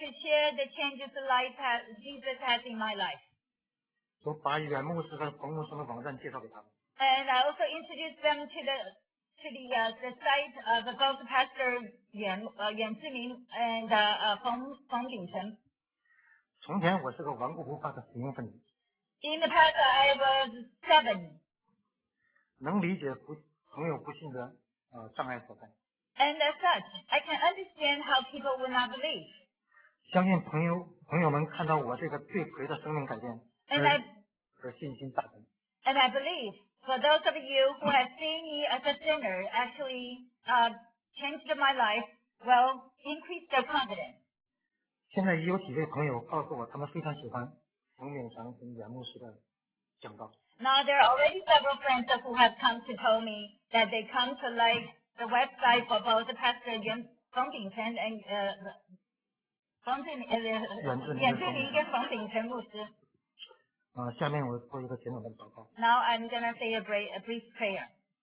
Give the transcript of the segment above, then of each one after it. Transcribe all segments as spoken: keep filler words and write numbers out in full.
share the changes life has, Jesus has in my life. 我把远牧师和冯牧师的网站介绍给他们。 And I also introduced them to the to the uh, the site of both Pastor Yuan uh, Yuan Zimin and uh, uh, Feng Feng Bingchen. 从前我是个顽固不化的死硬分子。 In the past, I was seven. 能理解不朋友不信的呃障碍所在。 And as such, I can understand how people will not believe. 相信朋友朋友们看到我这个罪魁的生命改变， And 而 I 而信心大增。 and I believe for those of you who have seen me as a sinner actually uh, changed my life, will increase their confidence. 现在也有几位朋友告诉我，他们非常喜欢冯敏祥跟袁牧师的讲道。 Now there are already several friends who have come to tell me that they come to like the website for both Pastor Yuan Feng Bingchen and uh, Feng Bin, uh, Yuan Zimin and Feng Bingchen 牧师。 呃，下面我做一个简短的祷告。 Now I'm gonna say a brief, a brief prayer.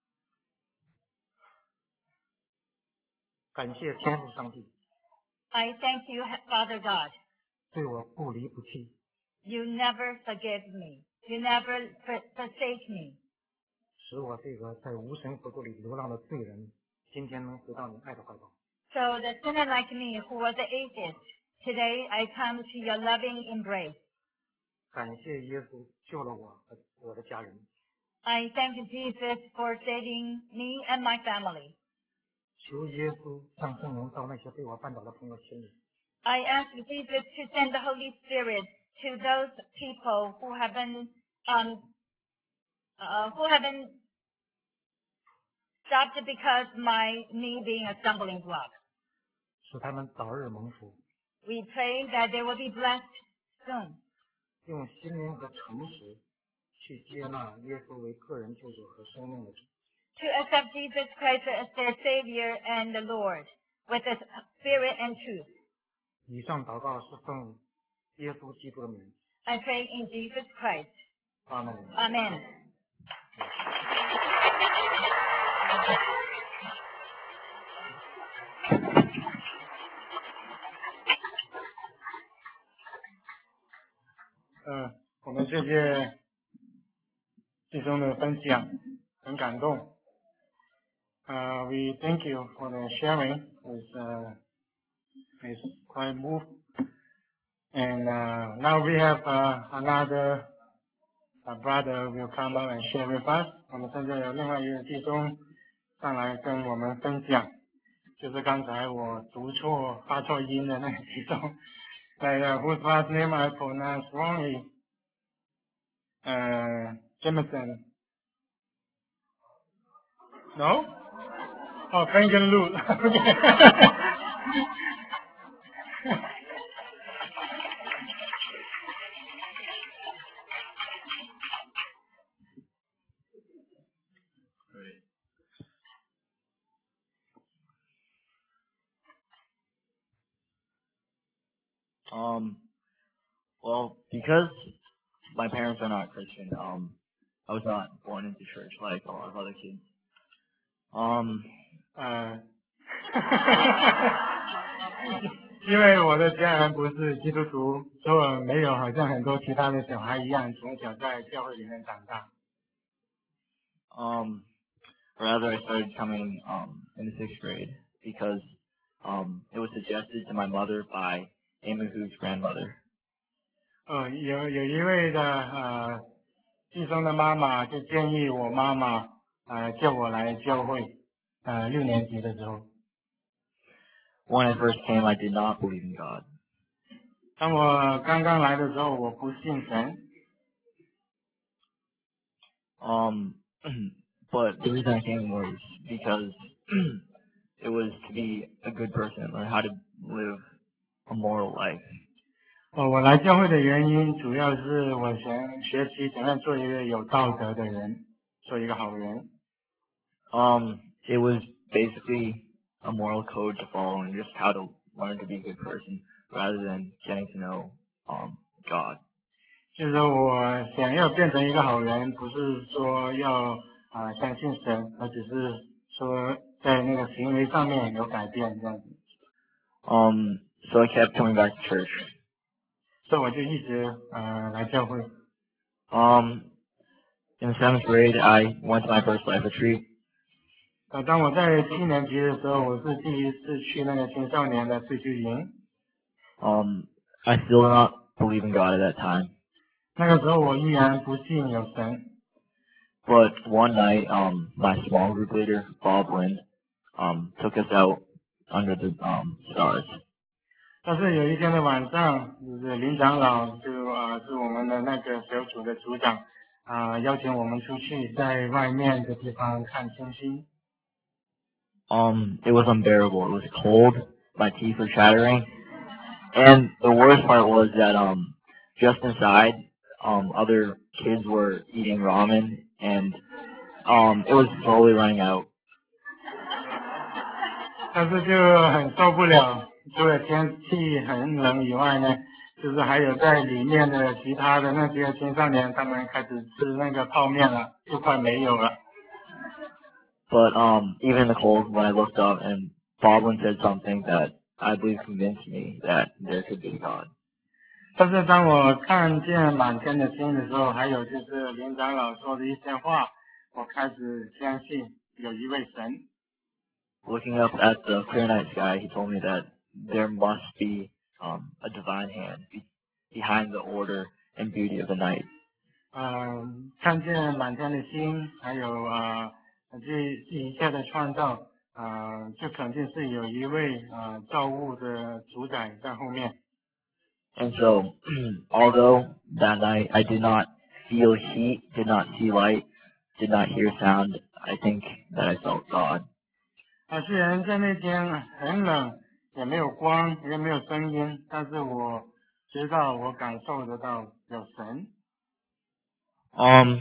感谢天父上帝 I thank you, Father God. 对我不离不弃， You never forgive me. You never for- forsake me. 使我这个在无神国度里流浪的罪人，今天能回到你爱的怀抱。 So the sinner like me who was an atheist, today I come to your loving embrace. 感谢耶稣救了我和我的家人， I thank Jesus for saving me and my family. 求耶稣让圣灵到那些被我绊倒的朋友心里， I ask Jesus to send the Holy Spirit to those people who have been um uh, who have been stopped because my me being a stumbling block. 使他们早日蒙福， We pray that they will be blessed soon. 用心灵和诚实去接纳耶稣为个人救主和生命的主。 To accept Jesus Christ as their Savior and the Lord with the Spirit and truth. 以上祷告是奉耶稣基督的名， I pray in Jesus Christ. 阿门。 Amen. 嗯，我们谢谢弟兄的分享，很感动。Uh, we thank you for the sharing. It's, uh, it's quite moved. And uh, now we have uh, another uh, brother will come up and share with us. 我们现在有另外一个弟兄上来跟我们分享，就是刚才我读错发错音的那个弟兄。Like, uh, whose last name I pronounced wrongly. Uh, Jameson. No? Oh, Franken Lu. Um, well, because my parents are not Christian, um, I was not born into church like a lot of other kids. Um, 呃，因为我的家人不是基督徒，所以我没有好像很多其他的小孩一样从小在教会里面长大。 um, rather I started coming um in the sixth grade because um it was suggested to my mother by Amy Hu's grandmother. 呃，有有一位的呃弟兄的妈妈就建议我妈妈呃叫我来教会，呃六年级的时候， When I first came, I did not believe in God. 当我刚刚来的时候，我不信神， Um, but the reason I came was because it was to be a good person, learn how to live a moral life. 呃，我来教会的原因主要是我想学习怎样做一个有道德的人，做一个好人。 Um, it was basically a moral code to follow and just how to learn to be a good person rather than getting to know um God. 就是说我想要变成一个好人，不是说要啊、呃相信神，而只是说在那个行为上面有改变这样子。 Um, So I kept coming back to church. 所以我就一直呃来教会。 Um, in the seventh grade, I went to my first life retreat. 呃，当我在七年级的时候，我是第一次去那个青少年的退休营。 Um, I still did not believe in God at that time. 那个时候我依然不信有神。 But one night, um, my small group leader, Bob Lind, um, took us out under the um, stars. 但是有一天的晚上，就是林长老就啊、呃、是我们的那个小组的组长啊、呃、邀请我们出去在外面的地方看星星。 Um, it was unbearable. It was cold. My teeth were chattering. And the worst part was that um, just inside, um, other kids were eating ramen, and um, it was slowly running out. 但是就很受不了，除了天气很冷以外呢，就是还有在里面的其他的那些青少年，他们开始吃那个泡面了，就快没有了。 But um, even in the cold, when I looked up and Boblin said something that I believe convinced me that there could be God. 但是当我看见满天的星的时候，还有就是林长老说的一些话，我开始相信有一位神。 Looking up at the clear night sky, he told me that there must be um, a divine hand be- behind the order and beauty of the night. 嗯，看见满天的星，还有啊，这这一切的创造，啊，就肯定是有一位啊造物的主宰在后面。 And so, although that night I did not feel heat, did not see light, did not hear sound, I think that I felt God. 啊，虽然在那天很冷，也没有光，也没有声音，但是我知道，我感受得到有神。 Um,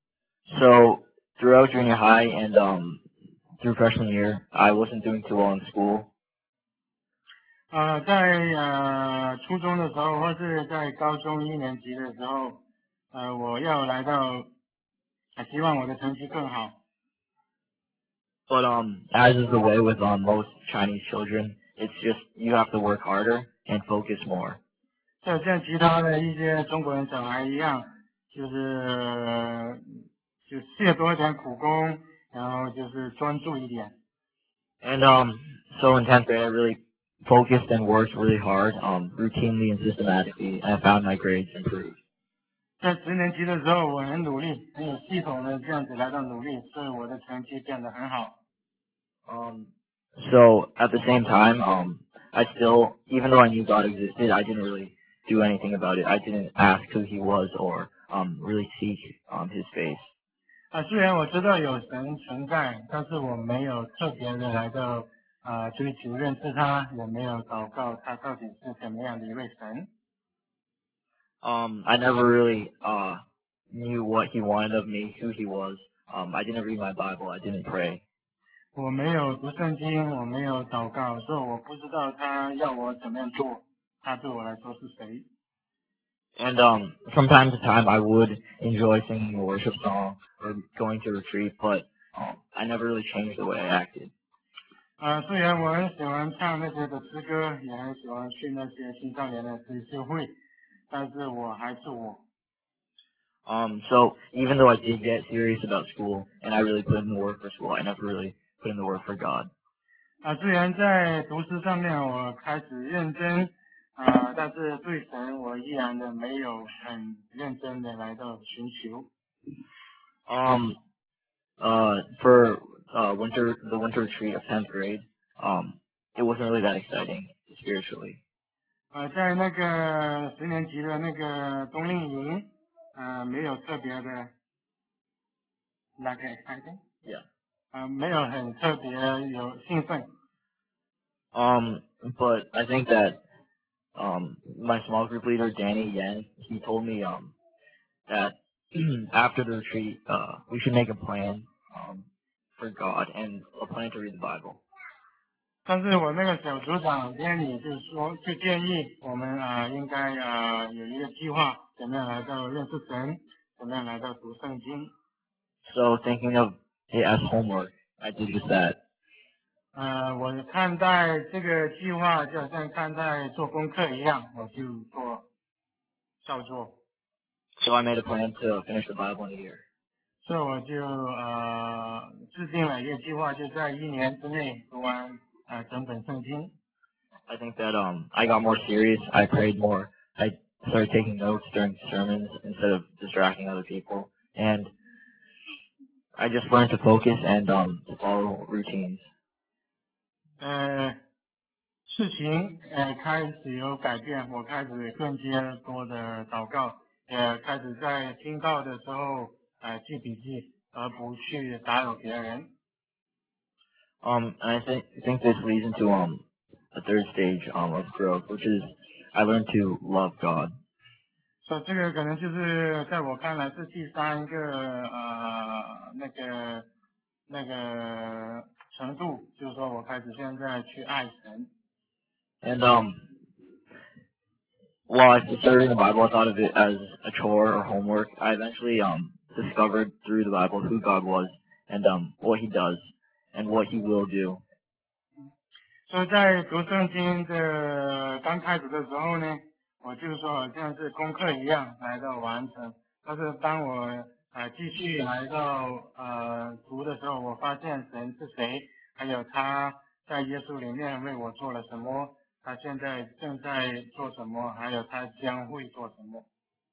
so throughout junior high and um, through freshman year, I wasn't doing too well in school. 呃，在呃初中的时候，或是在高中一年级的时候，呃，我要来到，呃希望我的成绩更好。 But um, as is the way with um, most Chinese children, it's just you have to work harder and focus more. 就像其他的一些中国人小孩一样，就是呃就卸多一点苦功，然后就是专注一点。 And um, so in tenth grade, I really focused and worked really hard, um, routinely and systematically, and I found my grades improved. 在十年级的时候，我很努力，很有系统的这样子来到努力，所以我的成绩变得很好。 Um, so at the same time, um, I still, even though I knew God existed, I didn't really do anything about it. I didn't ask who He was or um, really seek um, His face. 啊，虽然我知道有神存在，但是我没有特别的来到啊追求认识他，也没有祷告他到底是怎么样的一位神。 Um, I never really uh, knew what He wanted of me, who He was. Um, I didn't read my Bible. I didn't pray. 我没有读圣经，我没有祷告，所以我不知道他要我怎么样做，他对我来说是谁。 And um, from time to time, I would enjoy singing a worship song or going to retreat, but um, I never really changed the way I acted. 啊，虽然我很喜欢唱那些的诗歌，也很喜欢去那些青少年的追思会，但是我还是我。 Um, so even though I did get serious about school and I really put in the work for school, I never really put in the work for God. 啊，虽然在读书上面我开始认真，啊，但是对神我依然的没有很认真的来到寻求。 Um, uh, for uh, winter, the winter retreat of tenth grade, um, it wasn't really that exciting spiritually. 啊，在那个十年级的那个冬令营，啊，没有特别的那个 exciting， Yeah. 啊，没有很特别有兴奋。 Um, but I think that um, my small group leader, Danny Yen, he told me um, that after the retreat, uh, we should make a plan um, for God and a plan to read the Bible. 但是我那个小组长天理就说，就建议我们啊，应该啊有一个计划，怎么样来到认识神，怎么样来到读圣经。 So thinking of it as homework, I did just that. 呃，我看待这个计划就好像看待做功课一样，我就做照做。 So I made a plan to finish the Bible in a year. 所以我就呃制定了一个计划，就在一年之内读完呃整本圣经。 I think that um I got more serious. I prayed more. I started taking notes during sermons instead of distracting other people, and I just learned to focus and um to follow routines. 呃，事情呃开始有改变，我开始更加多的祷告，也开始在听到的时候呃记笔记，而不去打扰别人。 Um, and I think think this leads into um a third stage um of growth, which is I learned to love God. 所以这个可能就是在我看来是第三个呃那个那个程度，就是说我开始现在去爱神。 And um, while I started reading the Bible, I thought of it as a chore or homework. I eventually um discovered through the Bible who God was and um what He does and what He will do. 所以在读圣经的刚开始的时候呢，我就是说好像是功课一样来到完成。但是当我呃继续来到呃读的时候，我发现神是谁，还有他在耶稣里面为我做了什么，他现在正在做什么，还有他将会做什么。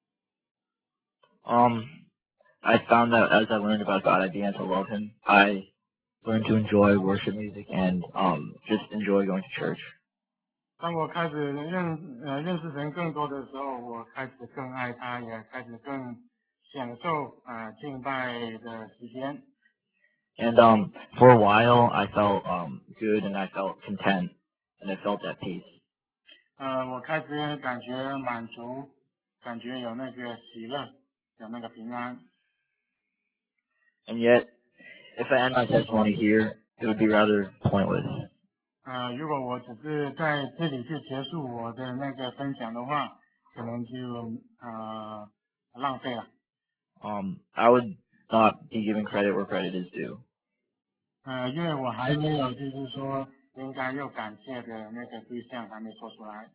Um, I found that as I learned about God, I began to love Him. I learned to enjoy worship music and um just enjoy going to church. 当我开始认呃认识神更多的时候，我开始更爱他，也开始更享受啊、呃、敬拜的时间。 And um, for a while, I felt um good and I felt content and I felt at peace. 呃，我开始感觉满足，感觉有那个喜乐，有那个平安。 And yet, if I end my testimony here, it would be rather pointless. 呃，如果我只是在这里就结束我的那个分享的话，可能就呃浪费了。 Um, I would not be giving credit where credit is due. 呃，因为我还没有就是说应该要感谢的那个对象还没说出来。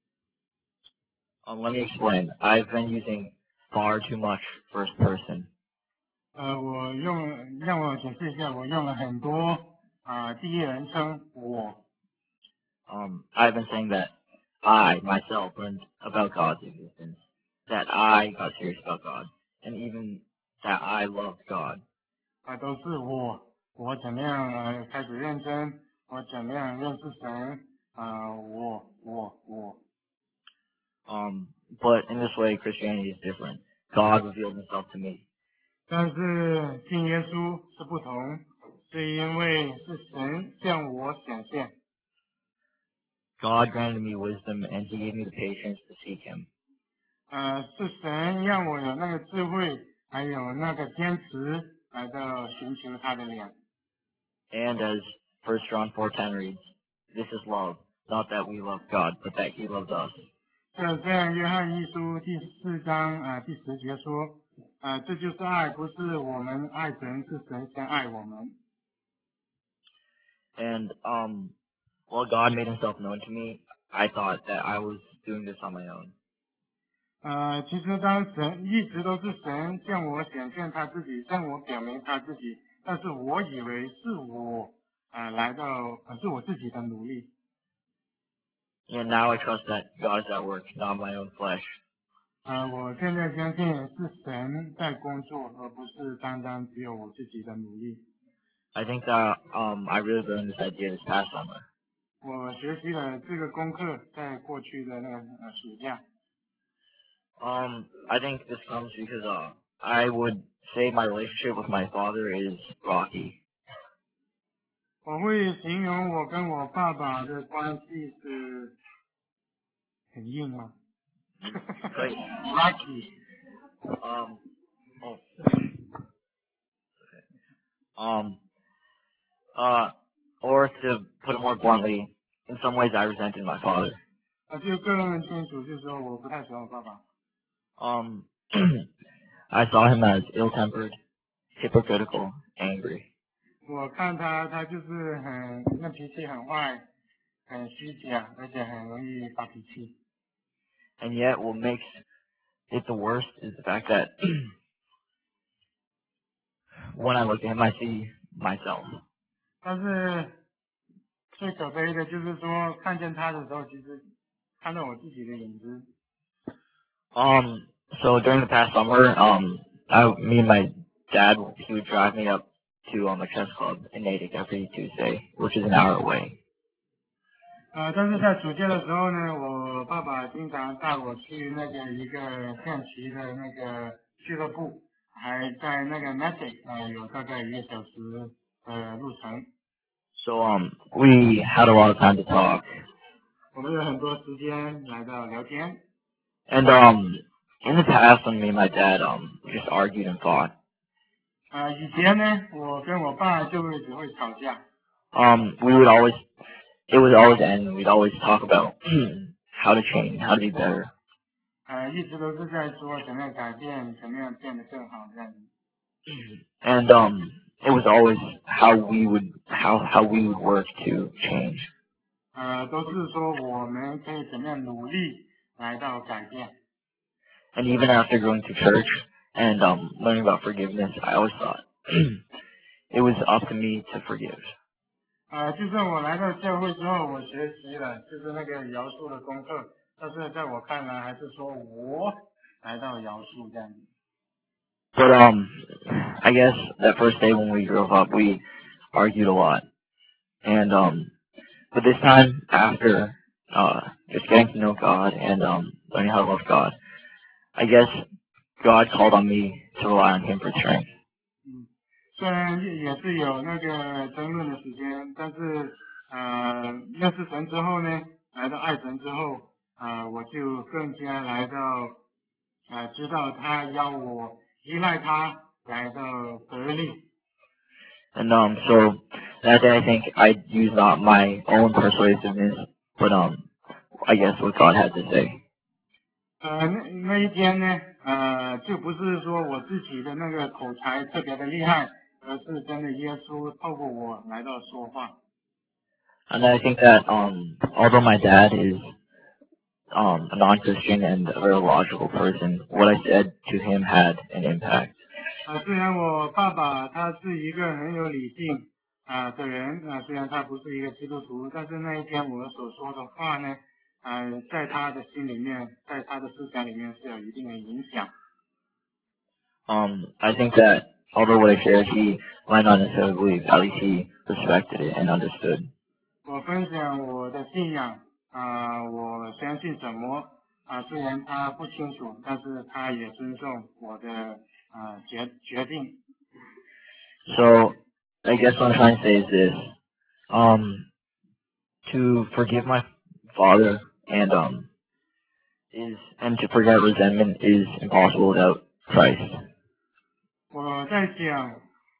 Um, let me explain. I've been using far too much first person. 呃，我用让我解释一下，我用了很多啊、第一人称我。 Um, I've been saying that I, myself, learned about God's existence, that I got serious about God, and even that I loved God. 啊、都是我，我怎么样呃开始认真，我怎么样认识神啊、我我我。 Um, but in this way, Christianity is different. God revealed Himself to me. 但是信耶稣是不同，是因为是神向我显现。 God granted me wisdom, and He gave me the patience to seek Him. 呃，是神让我有那个智慧，还有那个坚持来到寻求他的脸。 And as First John four ten reads, "This is love, not that we love God, but that He loved us." 这这样，约翰一书第四章啊、呃、第十节说，啊、呃，这就是爱，不是我们爱神，是神先爱我们。 And um, while God made Himself known to me, I thought that I was doing this on my own. 呃，其实当神一直都是神向我显现他自己，向我表明他自己，但是我以为是我啊、呃、来到，呃是我自己的努力。 And now I trust that God is at work, not my own flesh. 啊、我现在相信是神在工作，而不是单单只有我自己的努力。 I think that um, I really learned this idea this past summer. 我学习了这个功课，在过去的那个呃暑假。 Um, I think this comes because uh, I would say my relationship with my father is rocky. 我会形容我跟我爸爸的关系是很硬吗？ 可以。 Lucky。 Um, oh. Um, uh, or to put it more bluntly, in some ways I resented my father. 啊，就更清楚，就是说我不太喜欢我爸爸。 Um, I saw him as ill-tempered, hypocritical, angry. 我看他，他就是很那脾气很坏，很虚假，而且很容易发脾气。 And yet, what makes it the worst is the fact that when I look at him, I see myself. 但是最可悲的就是说，看见他的时候，其实看到我自己的影子。 Um, so during the past summer, um, I, me and my dad, he would drive me up to um, a chess club in Natick every Tuesday, which is an hour away. 呃，但是在暑假的时候呢，我爸爸经常带我去那个一个象棋的那个俱乐部，还在那个 Natick 呃有大概一个小时的路程。 So um, we had a lot of time to talk. 我们有很多时间来到聊天。 And um, in the past, when me and my dad um just argued and fought. 啊、呃，以前呢，我跟我爸就会只会吵架。 Um, we would always, it would always end. We'd always talk about how to change, how to be better. 呃，一直都是在说怎么样改变，怎么样变得更好这样子。 And um, it was always how we would, how how we would work to change. 呃，都是说我们可以怎么样努力来到改变。 And even after going to church and um, learning about forgiveness, I always thought it was up to me to forgive. 呃，就算我来到教会之后，我学习了就是那个饶恕的功课，但是在我看来，还是说我来到饶恕这样子。 But um, I guess that first day when we grew up, we argued a lot. And um, but this time after uh, just getting to know God and um, learning how to love God, I guess God called on me to rely on Him for strength. 嗯，虽然也是有那个争论的时间，但是呃，认识神之后呢，来到爱神之后，啊、呃，我就更加来到啊、呃，知道他要我依赖他来到得力。 And um, so that day I think I used not my own persuasiveness, but um, I guess what God had to say. 呃，那那一天呢，呃，就不是说我自己的那个口才特别的厉害，而是真的耶稣透过我来到说话。 And I think that um, although my dad is um, a non-Christian and a very logical person, what I said to him had an impact. 啊、虽然我爸爸他是一个很有理性啊、的人啊、虽然他不是一个基督徒，但是那一天我所说的话呢，啊、在他的心里面，在他的思想里面是有一定的影响。 Um, I think that although what I shared he might not necessarily believe, at least he respected it and understood. 我分享我的信仰啊、我相信什么啊、虽然他不清楚，但是他也尊重我的啊、决决定。 So I guess what I'm trying to say is this: um, to forgive my father and um is and to forget resentment is impossible without Christ. 我在想，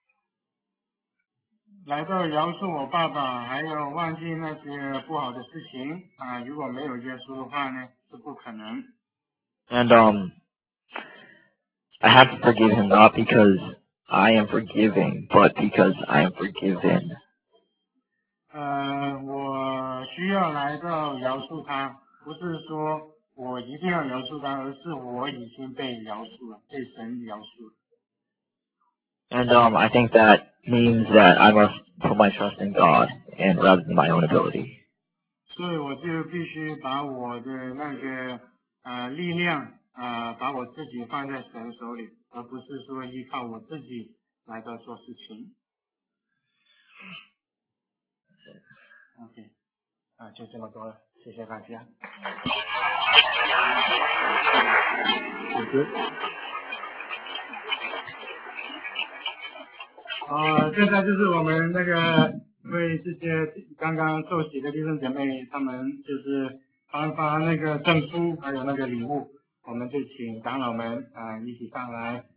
来到饶恕我爸爸，还有忘记那些不好的事情啊、如果没有耶稣的话呢，是不可能。 And um, I have to forgive him not because I am forgiving, but because I am forgiven. 呃，我需要来到饶恕他，不是说我一定要饶恕他，而是我已经被饶恕了，被神饶恕了。 And um, I think that means that I must put my trust in God and rather than my own ability. 所以我就必须把我的那个呃力量啊、呃，把我自己放在神手里，而不是说依靠我自己来到做事情。OK， 啊，就这么多了，谢谢大家。好的。呃，现在就是我们那个为这些刚刚受洗的弟兄姐妹，他们就是颁发那个证书，还有那个礼物，我们就请长老们啊、呃、一起上来。